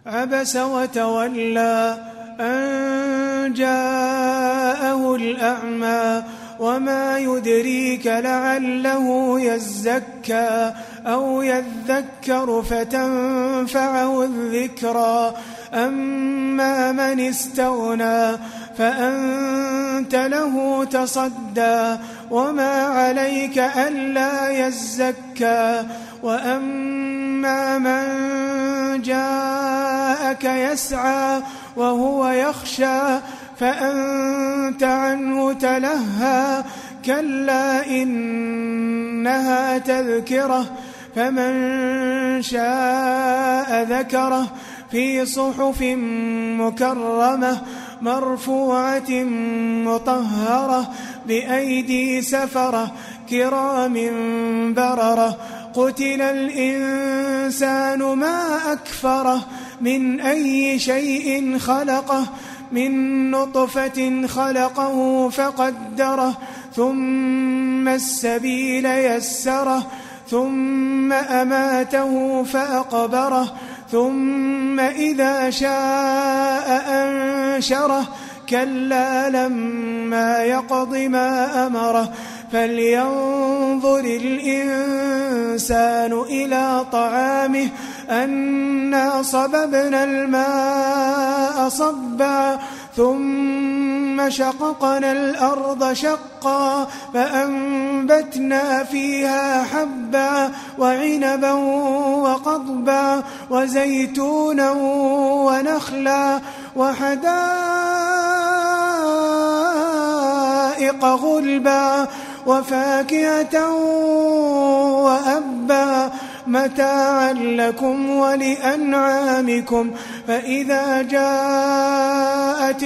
عبس وتولى أن جاءه الأعمى وما يدريك لعله يزكى أو يذكر فتنفعه الذكرى أما من استغنى فأنت له تصدى وما عليك ألا يزكى وأما من جاءك يسعى وهو يخشى فأنت عنه تلهى كلا إنها تذكرة فمن شاء ذكره في صحف مكرمة مرفوعة مطهرة بأيدي سفرة كرام بررة قتل الإنسان ما أكفره من أي شيء خلقه من نطفة خلقه فقدره ثم السبيل يسره ثم أماته فأقبره ثم إذا شاء أنشره كلا لما يقض ما أمره فلينظر الإنسان إلى طعامه أنا صببنا الماء صبا ثم شققنا الأرض شقا فأنبتنا فيها حبا وعنبا وقضبا وزيتونا ونخلا وحدائق غلبا وفاكهة وأبا متاعا لكم ولأنعامكم فإذا جاءت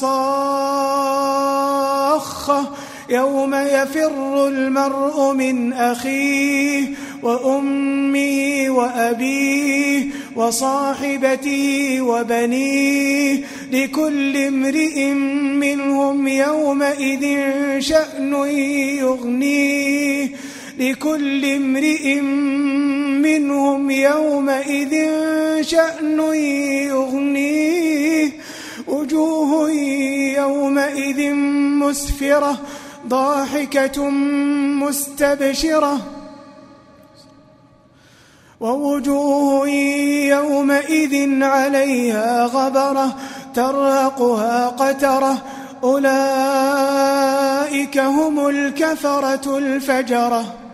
الصاخة يوم يفر المرء من أخيه وأمه وأبيه وصاحبته وبنيه لكل امرئ منهم يومئذ شأن يغنيه لكل امرئ منهم يومئذ شأن يغنيه وجوه يومئذ مسفرة ضاحكة مستبشرة ووجوه يومئذ عليها غبرة ترهقها قترة أولئك هم الكفرة الفجرة.